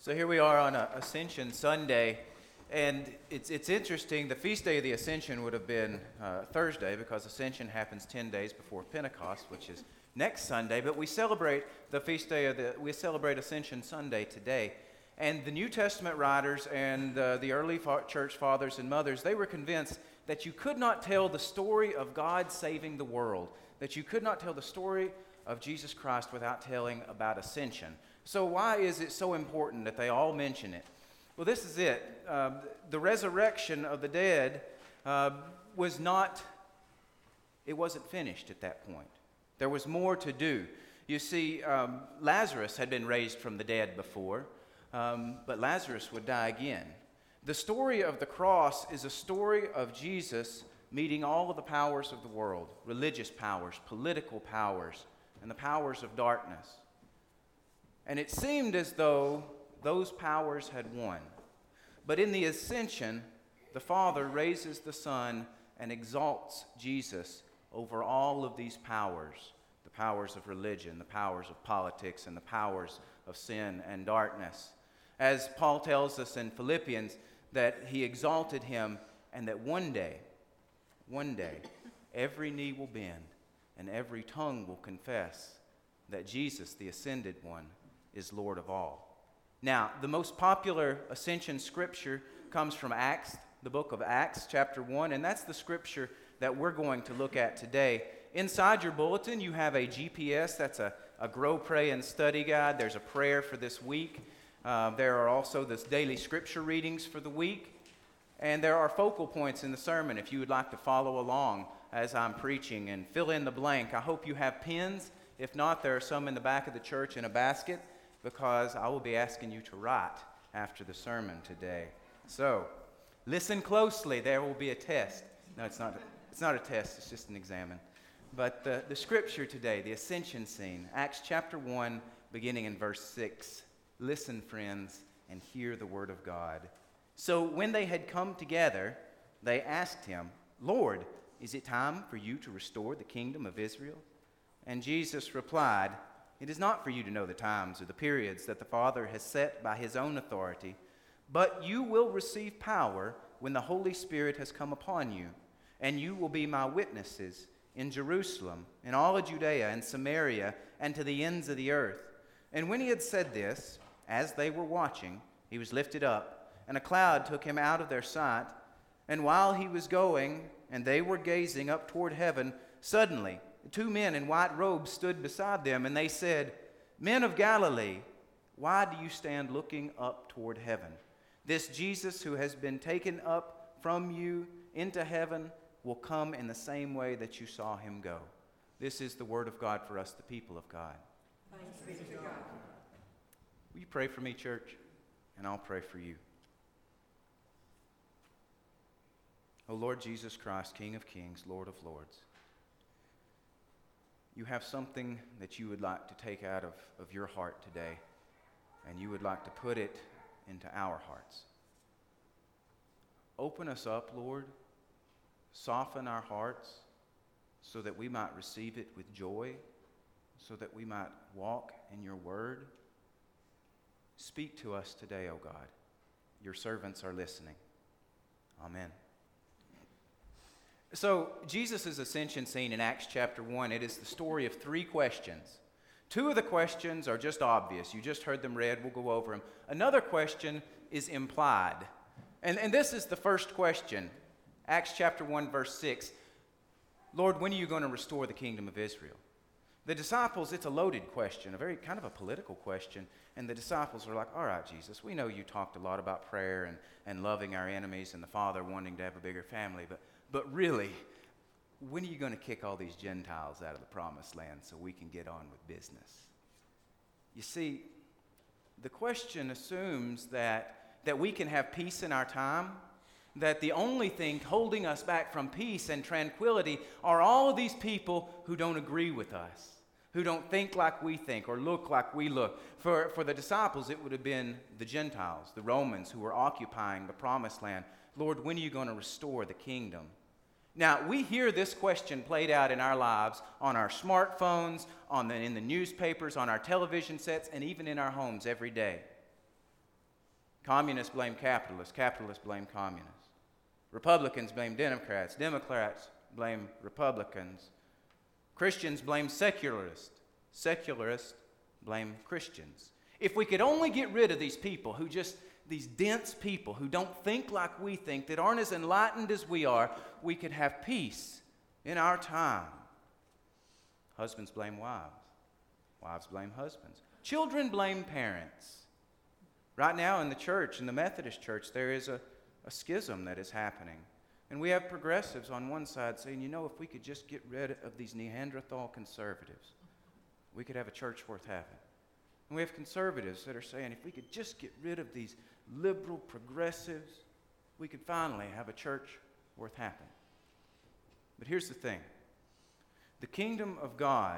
So here we are on Ascension Sunday, and it's interesting. The feast day of the Ascension would have been Thursday because Ascension happens 10 days before Pentecost, which is next Sunday. But we celebrate the feast day we celebrate Ascension Sunday today. And the New Testament writers and the early church fathers and mothers, they were convinced that you could not tell the story of God saving the world, that you could not tell the story of Jesus Christ without telling about Ascension. So why is it so important that they all mention it? Well, this is it. The resurrection of the dead wasn't finished at that point. There was more to do. You see, Lazarus had been raised from the dead before, but Lazarus would die again. The story of the cross is a story of Jesus meeting all of the powers of the world, religious powers, political powers, and the powers of darkness. And it seemed as though those powers had won. But in the Ascension, the Father raises the Son and exalts Jesus over all of these powers, the powers of religion, the powers of politics, and the powers of sin and darkness. As Paul tells us in Philippians, that he exalted him and that one day, every knee will bend and every tongue will confess that Jesus, the ascended one, is Lord of all. Now, the most popular Ascension scripture comes from Acts, the book of Acts, chapter 1, and that's the scripture that we're going to look at today. Inside your bulletin, you have a GPS. That's a Grow, Pray, and Study guide. There's a prayer for this week. There are also the daily scripture readings for the week. And there are focal points in the sermon if you would like to follow along as I'm preaching and fill in the blank. I hope you have pens. If not, there are some in the back of the church in a basket, because I will be asking you to write after the sermon today. So, listen closely. There will be a test. No, it's not a test. It's just an examen. But the scripture today, the ascension scene, Acts chapter 1, beginning in verse 6. Listen, friends, and hear the word of God. So when they had come together, they asked him, "Lord, is it time for you to restore the kingdom of Israel?" And Jesus replied, "It is not for you to know the times or the periods that the Father has set by his own authority, but you will receive power when the Holy Spirit has come upon you, and you will be my witnesses in Jerusalem, in all of Judea and Samaria, and to the ends of the earth." And when he had said this, as they were watching, he was lifted up, and a cloud took him out of their sight. And while he was going, and they were gazing up toward heaven, suddenly 2 men in white robes stood beside them, and they said, "Men of Galilee, why do you stand looking up toward heaven? This Jesus who has been taken up from you into heaven will come in the same way that you saw him go." This is the word of God for us, the people of God. Thanks be to God. Will you pray for me, church? And I'll pray for you. O Lord Jesus Christ, King of kings, Lord of lords, you have something that you would like to take out of your heart today, and you would like to put it into our hearts. Open us up, Lord. Soften our hearts so that we might receive it with joy, so that we might walk in your word. Speak to us today, O God. Your servants are listening. Amen. So, Jesus' ascension scene in Acts chapter 1, it is the story of 3 questions. 2 of the questions are just obvious. You just heard them read. We'll go over them. Another question is implied. And this is the first question. Acts chapter 1, verse 6. "Lord, when are you going to restore the kingdom of Israel?" The disciples, it's a loaded question, a very kind of a political question. And the disciples are like, "All right, Jesus, we know you talked a lot about prayer and loving our enemies and the Father wanting to have a bigger family, but really, when are you going to kick all these Gentiles out of the promised land so we can get on with business?" You see, the question assumes that we can have peace in our time, that the only thing holding us back from peace and tranquility are all of these people who don't agree with us, who don't think like we think or look like we look. For the disciples, it would have been the Gentiles, the Romans who were occupying the promised land. "Lord, when are you going to restore the kingdom?" Now, we hear this question played out in our lives on our smartphones, in the newspapers, on our television sets, and even in our homes every day. Communists blame capitalists. Capitalists blame communists. Republicans blame Democrats. Democrats blame Republicans. Christians blame secularists. Secularists blame Christians. If we could only get rid of these people these dense people who don't think like we think, that aren't as enlightened as we are, we could have peace in our time. Husbands blame wives. Wives blame husbands. Children blame parents. Right now in the church, in the Methodist church, there is a schism that is happening. And we have progressives on one side saying, if we could just get rid of these Neanderthal conservatives, we could have a church worth having. And we have conservatives that are saying, if we could just get rid of these liberal progressives, we could finally have a church worth having. But here's the thing. The kingdom of God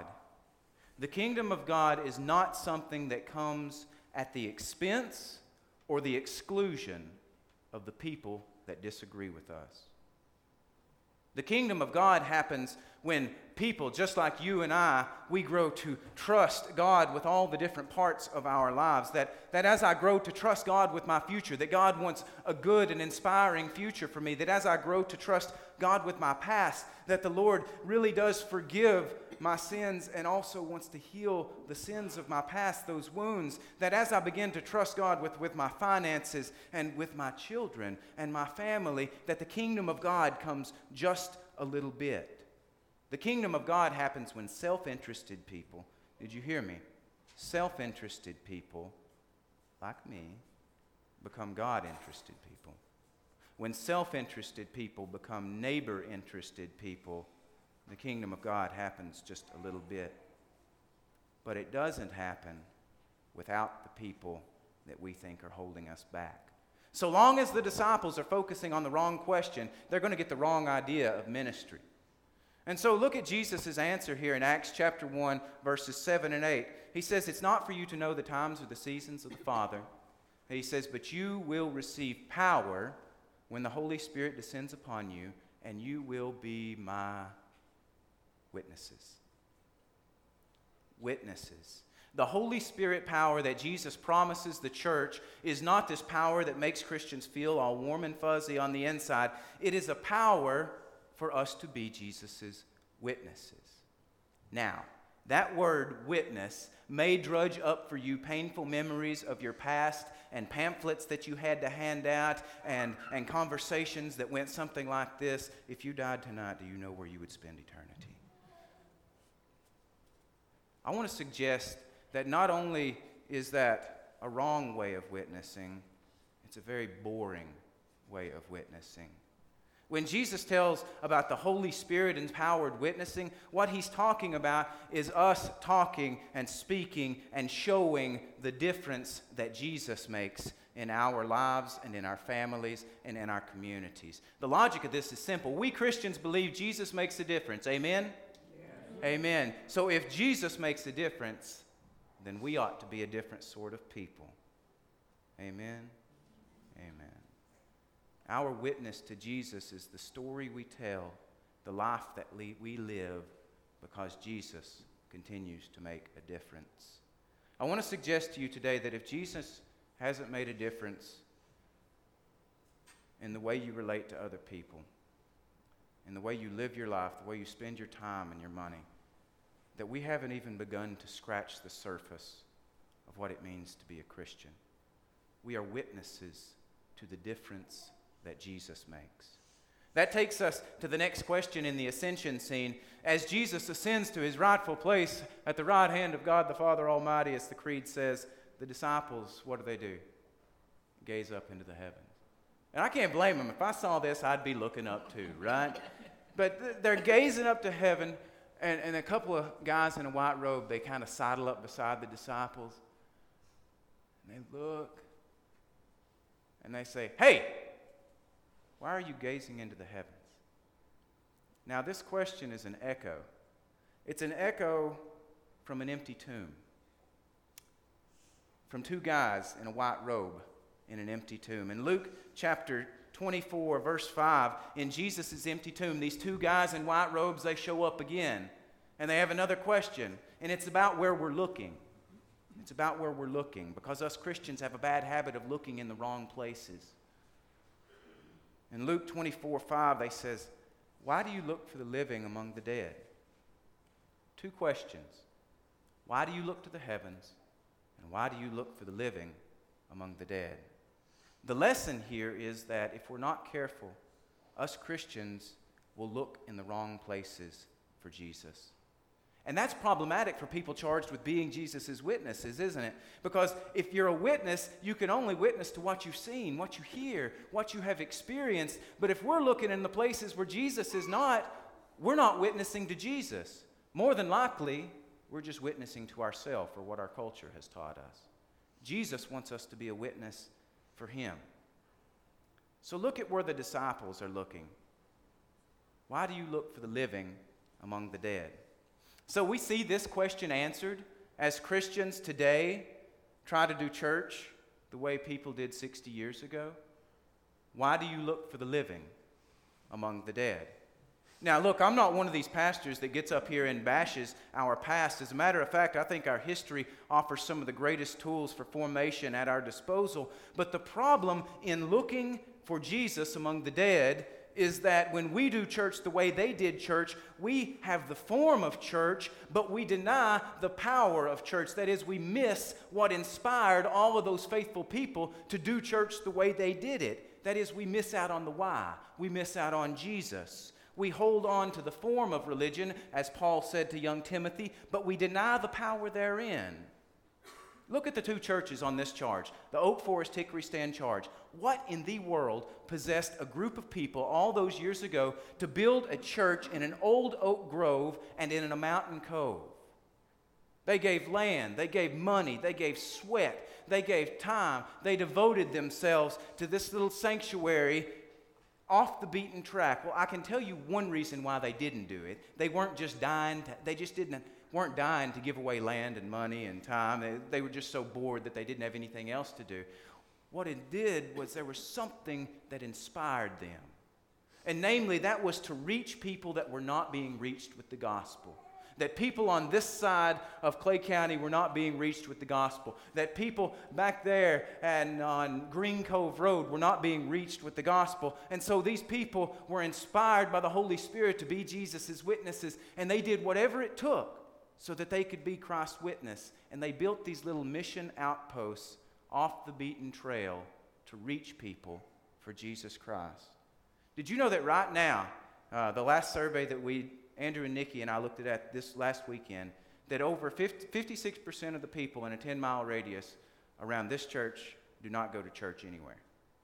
is not something that comes at the expense or the exclusion of the people that disagree with us. The kingdom of God happens when people, just like you and I, we grow to trust God with all the different parts of our lives. That as I grow to trust God with my future, that God wants a good and inspiring future for me. That as I grow to trust God with my past, that the Lord really does forgive my sins and also wants to heal the sins of my past, those wounds. That as I begin to trust God with my finances and with my children and my family, that the kingdom of God comes just a little bit. The kingdom of God happens when self-interested people, did you hear me? Self-interested people, like me, become God-interested people. When self-interested people become neighbor-interested people, the kingdom of God happens just a little bit. But it doesn't happen without the people that we think are holding us back. So long as the disciples are focusing on the wrong question, they're going to get the wrong idea of ministry. And so look at Jesus' answer here in Acts chapter 1, verses 7 and 8. He says, it's not for you to know the times or the seasons of the Father. He says, but you will receive power when the Holy Spirit descends upon you, and you will be my witnesses. Witnesses. The Holy Spirit power that Jesus promises the church is not this power that makes Christians feel all warm and fuzzy on the inside. It is a power for us to be Jesus' witnesses. Now, that word witness may drudge up for you painful memories of your past and pamphlets that you had to hand out and conversations that went something like this. If you died tonight, do you know where you would spend eternity? I want to suggest that not only is that a wrong way of witnessing, it's a very boring way of witnessing. When Jesus tells about the Holy Spirit-empowered witnessing, what he's talking about is us talking and speaking and showing the difference that Jesus makes in our lives and in our families and in our communities. The logic of this is simple. We Christians believe Jesus makes a difference. Amen? Yeah. Amen. So if Jesus makes a difference, then we ought to be a different sort of people. Amen? Amen. Our witness to Jesus is the story we tell, the life that we live, because Jesus continues to make a difference. I want to suggest to you today that if Jesus hasn't made a difference in the way you relate to other people, in the way you live your life, the way you spend your time and your money, that we haven't even begun to scratch the surface of what it means to be a Christian. We are witnesses to the difference that Jesus makes. That takes us to the next question in the ascension scene. As Jesus ascends to his rightful place at the right hand of God the Father Almighty, as the creed says, the disciples, what do? Gaze up into the heavens. And I can't blame them. If I saw this, I'd be looking up too, right? But they're gazing up to heaven, and a couple of guys in a white robe, they kind of sidle up beside the disciples, and they look, and they say, hey, why are you gazing into the heavens? Now, this question is an echo. It's an echo from an empty tomb. From two guys in a white robe in an empty tomb. In Luke chapter 24, verse 5, in Jesus' empty tomb, these two guys in white robes, they show up again. And they have another question. And it's about where we're looking. It's about where we're looking, because us Christians have a bad habit of looking in the wrong places. In Luke 24:5, they says, why do you look for the living among the dead? Two questions. Why do you look to the heavens? And why do you look for the living among the dead? The lesson here is that if we're not careful, us Christians will look in the wrong places for Jesus. And that's problematic for people charged with being Jesus' witnesses, isn't it? Because if you're a witness, you can only witness to what you've seen, what you hear, what you have experienced. But if we're looking in the places where Jesus is not, we're not witnessing to Jesus. More than likely, we're just witnessing to ourselves or what our culture has taught us. Jesus wants us to be a witness for him. So look at where the disciples are looking. Why do you look for the living among the dead? So we see this question answered as Christians today try to do church the way people did 60 years ago. Why do you look for the living among the dead? Now, look, I'm not one of these pastors that gets up here and bashes our past. As a matter of fact, I think our history offers some of the greatest tools for formation at our disposal. But the problem in looking for Jesus among the dead is that when we do church the way they did church, we have the form of church, but we deny the power of church. That is, we miss what inspired all of those faithful people to do church the way they did it. That is, we miss out on the why. We miss out on Jesus. We hold on to the form of religion, as Paul said to young Timothy, but we deny the power therein. Look at the two churches on this charge, the Oak Forest Hickory Stand charge. What in the world possessed a group of people all those years ago to build a church in an old oak grove and in a mountain cove? They gave land, they gave money, they gave sweat, they gave time. They devoted themselves to this little sanctuary off the beaten track. Well, I can tell you one reason why they didn't do it. They weren't just dying, weren't dying to give away land and money and time. They were just so bored that they didn't have anything else to do. What it did was there was something that inspired them. And namely, that was to reach people that were not being reached with the gospel. That people on this side of Clay County were not being reached with the gospel. That people back there and on Green Cove Road were not being reached with the gospel. And so these people were inspired by the Holy Spirit to be Jesus' witnesses. And they did whatever it took so that they could be Christ's witness. And they built these little mission outposts off the beaten trail to reach people for Jesus Christ. Did you know that right now, the last survey that Andrew and Nikki and I looked at this last weekend, that over 56% of the people in a 10-mile radius around this church do not go to church anywhere.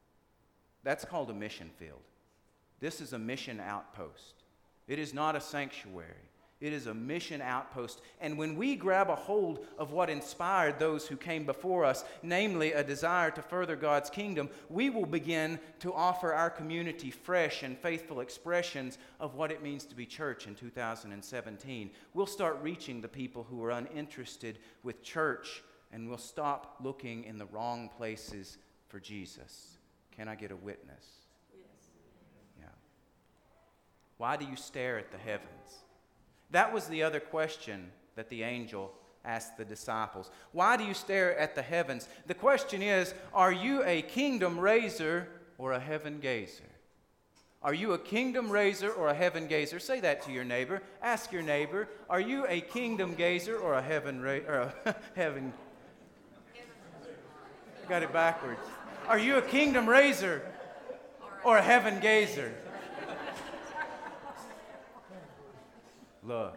That's called a mission field. This is a mission outpost. It is not a sanctuary. It is a mission outpost. And when we grab a hold of what inspired those who came before us, namely a desire to further God's kingdom, we will begin to offer our community fresh and faithful expressions of what it means to be church in 2017. We'll start reaching the people who are uninterested with church, and we'll stop looking in the wrong places for Jesus. Can I get a witness? Yes. Yeah. Why do you stare at the heavens? That was the other question that the angel asked the disciples. Why do you stare at the heavens? The question is, are you a kingdom raiser or a heaven gazer? Are you a kingdom raiser or a heaven gazer? Say that to your neighbor. Ask your neighbor, are you a kingdom gazer or a heaven heaven? I got it backwards. Are you a kingdom raiser or a heaven gazer? Look,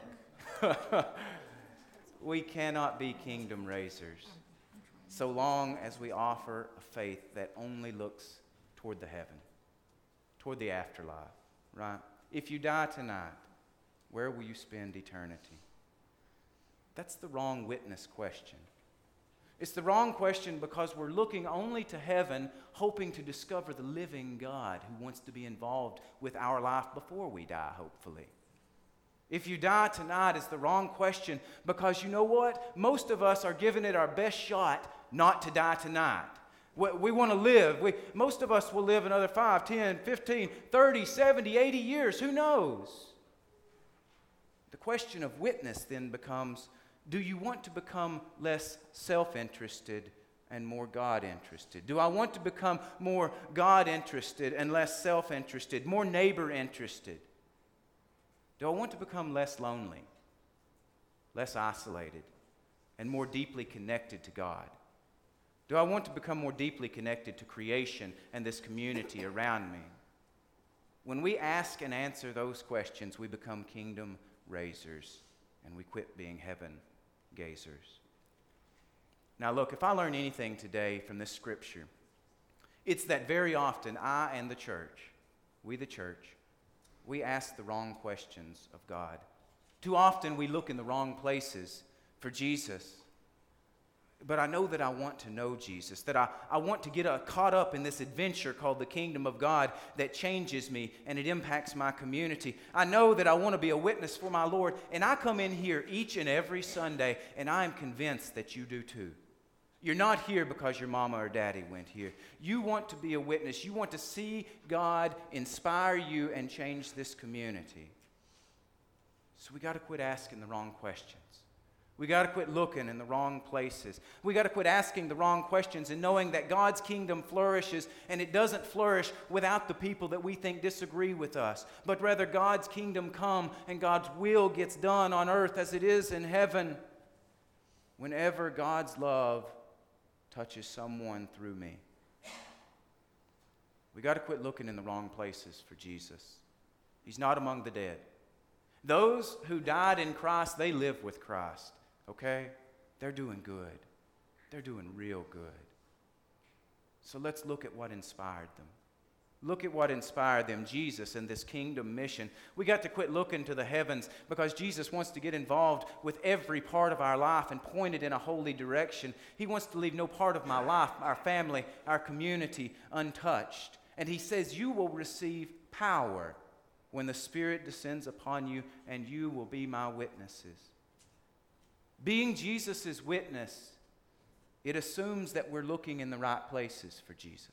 we cannot be kingdom raisers so long as we offer a faith that only looks toward the heaven, toward the afterlife, right? If you die tonight, where will you spend eternity? That's the wrong witness question. It's the wrong question because we're looking only to heaven, hoping to discover the living God who wants to be involved with our life before we die, hopefully. If you die tonight is the wrong question because you know what? Most of us are giving it our best shot not to die tonight. We want to live. Most of us will live another 5, 10, 15, 30, 70, 80 years. Who knows? The question of witness then becomes, Do you want to become less self-interested and more God-interested? Do I want to become more God-interested and less self-interested, more neighbor-interested? Do I want to become less lonely, less isolated, and more deeply connected to God? Do I want to become more deeply connected to creation and this community around me? When we ask and answer those questions, we become kingdom raisers, and we quit being heaven gazers. Now look, if I learn anything today from this scripture, it's that very often I and the church, we the church, we ask the wrong questions of God. Too often we look in the wrong places for Jesus. But I know that I want to know Jesus, that I want to get caught up in this adventure called the kingdom of God that changes me and it impacts my community. I know that I want to be a witness for my Lord, and I come in here each and every Sunday, and I am convinced that you do too. You're not here because your mama or daddy went here. You want to be a witness. You want to see God inspire you and change this community. So we got to quit asking the wrong questions. We got to quit looking in the wrong places. We got to quit asking the wrong questions and knowing that God's kingdom flourishes, and it doesn't flourish without the people that we think disagree with us, but rather God's kingdom come and God's will gets done on earth as it is in heaven whenever God's love touches someone through me. We got to quit looking in the wrong places for Jesus. He's not among the dead. Those who died in Christ, they live with Christ. Okay? They're doing good. They're doing real good. So let's look at what inspired them. Look at what inspired them, Jesus and this kingdom mission. We got to quit looking to the heavens because Jesus wants to get involved with every part of our life and point it in a holy direction. He wants to leave no part of my life, our family, our community untouched. And he says, you will receive power when the Spirit descends upon you, and you will be my witnesses. Being Jesus' witness, it assumes that we're looking in the right places for Jesus.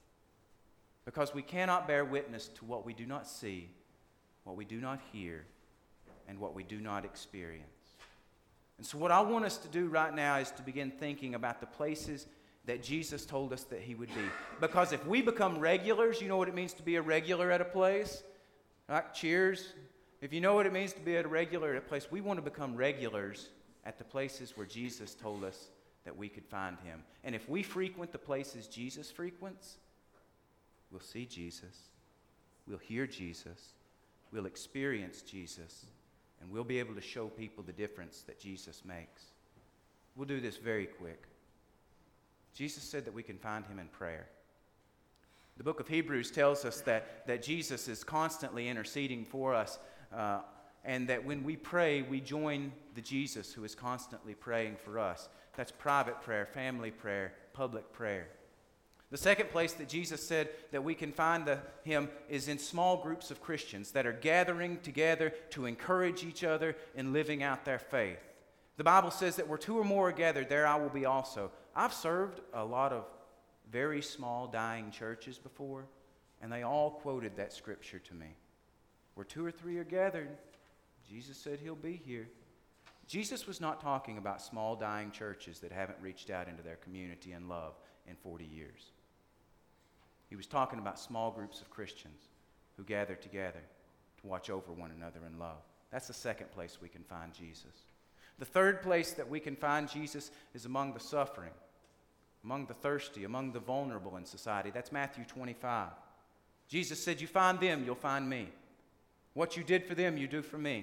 Because we cannot bear witness to what we do not see, what we do not hear, and what we do not experience. And so what I want us to do right now is to begin thinking about the places that Jesus told us that he would be. Because if we become regulars, you know what it means to be a regular at a place? Right? Cheers. If you know what it means to be a regular at a place, we want to become regulars at the places where Jesus told us that we could find him. And if we frequent the places Jesus frequents, we'll see Jesus, we'll hear Jesus, we'll experience Jesus, and we'll be able to show people the difference that Jesus makes. We'll do this very quick. Jesus said that we can find him in prayer. The book of Hebrews tells us that Jesus is constantly interceding for us, and that when we pray, we join the Jesus who is constantly praying for us. That's private prayer, family prayer, public prayer. The second place that Jesus said that we can find him is in small groups of Christians that are gathering together to encourage each other in living out their faith. The Bible says that where two or more are gathered, there I will be also. I've served a lot of very small dying churches before, and they all quoted that scripture to me. Where two or three are gathered, Jesus said he'll be here. Jesus was not talking about small dying churches that haven't reached out into their community in love in 40 years. He was talking about small groups of Christians who gather together to watch over one another in love. That's the second place we can find Jesus. The third place that we can find Jesus is among the suffering, among the thirsty, among the vulnerable in society. That's Matthew 25. Jesus said, you find them, you'll find me. What you did for them, you do for me.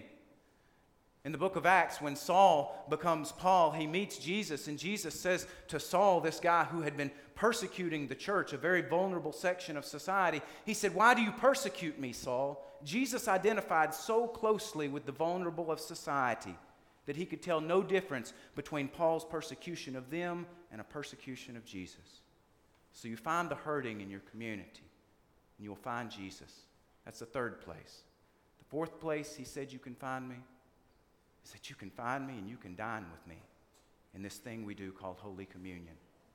In the book of Acts, when Saul becomes Paul, he meets Jesus, and Jesus says to Saul, this guy who had been persecuting the church, a very vulnerable section of society, he said, why do you persecute me, Saul? Jesus identified so closely with the vulnerable of society that he could tell no difference between Paul's persecution of them and a persecution of Jesus. So you find the hurting in your community, and you'll find Jesus. That's the third place. The fourth place he said you can find me is that you can find me and you can dine with me in this thing we do called Holy Communion.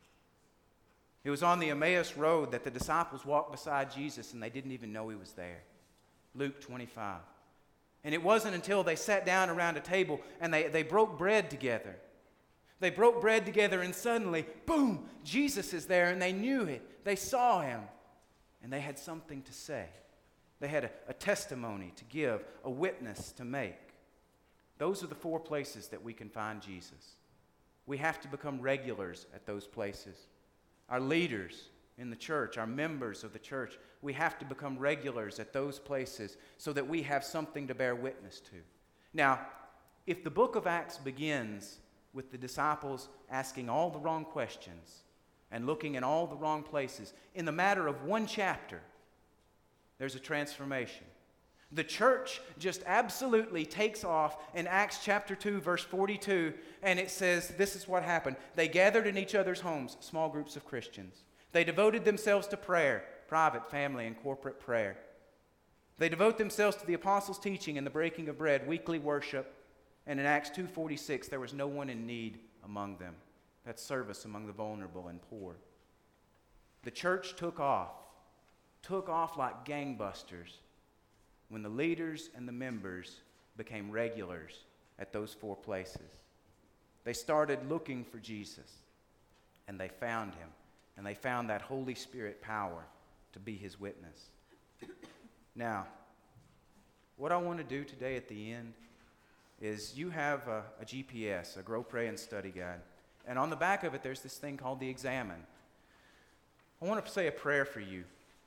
It was on the Emmaus Road that the disciples walked beside Jesus and they didn't even know he was there. Luke 25. And it wasn't until they sat down around a table and they broke bread together. They broke bread together and suddenly, boom, Jesus is there, and they knew it. They saw him, and they had something to say. They had a testimony to give, a witness to make. Those are the 4 places that we can find Jesus. We have to become regulars at those places. Our leaders in the church, our members of the church, we have to become regulars at those places so that we have something to bear witness to. Now, if the book of Acts begins with the disciples asking all the wrong questions and looking in all the wrong places, in the matter of 1 chapter, there's a transformation. The church just absolutely takes off in Acts chapter 2, verse 42, and it says, this is what happened. They gathered in each other's homes, small groups of Christians. They devoted themselves to prayer, private, family, and corporate prayer. They devote themselves to the apostles' teaching and the breaking of bread, weekly worship. And in Acts 2:46, there was no one in need among them. That's service among the vulnerable and poor. The church took off like gangbusters when the leaders and the members became regulars at those 4 places. They started looking for Jesus, and they found him, and they found that Holy Spirit power to be his witness. Now, what I want to do today at the end is you have a GPS, a Grow, Pray, and Study Guide, and on the back of it there's this thing called the Examine. I want to say a prayer for you.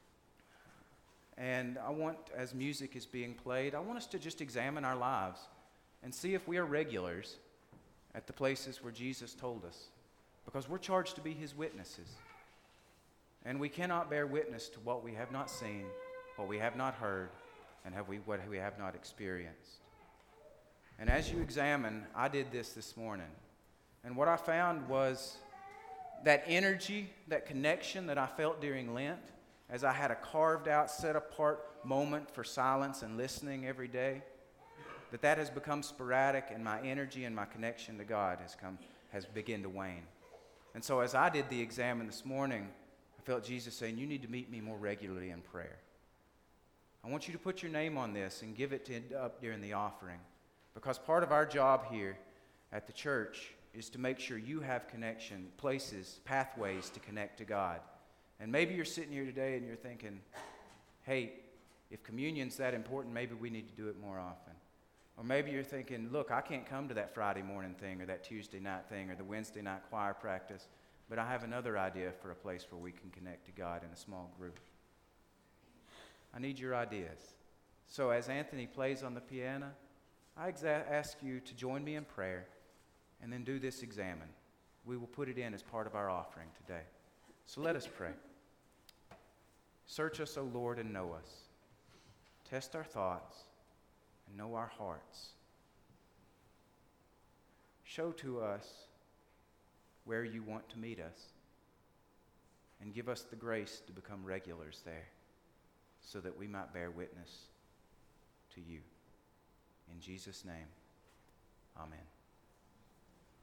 And I want, as music is being played, I want us to just examine our lives and see if we are regulars at the places where Jesus told us. Because we're charged to be his witnesses. And we cannot bear witness to what we have not seen, what we have not heard, and what we have not experienced. And as you examine, I did this morning. And what I found was that energy, that connection that I felt during Lent, as I had a carved out, set apart moment for silence and listening every day, that has become sporadic, and my energy and my connection to God has begun to wane. And so as I did the examine this morning, I felt Jesus saying, you need to meet me more regularly in prayer. I want you to put your name on this and give it up during the offering, because part of our job here at the church is to make sure you have connection, places, pathways to connect to God. And maybe you're sitting here today and you're thinking, hey, if communion's that important, maybe we need to do it more often. Or maybe you're thinking, look, I can't come to that Friday morning thing or that Tuesday night thing or the Wednesday night choir practice, but I have another idea for a place where we can connect to God in a small group. I need your ideas. So as Anthony plays on the piano, I ask you to join me in prayer and then do this examine. We will put it in as part of our offering today. So let us pray. Search us, O Lord, and know us. Test our thoughts and know our hearts. Show to us where you want to meet us, and give us the grace to become regulars there so that we might bear witness to you. In Jesus' name, amen.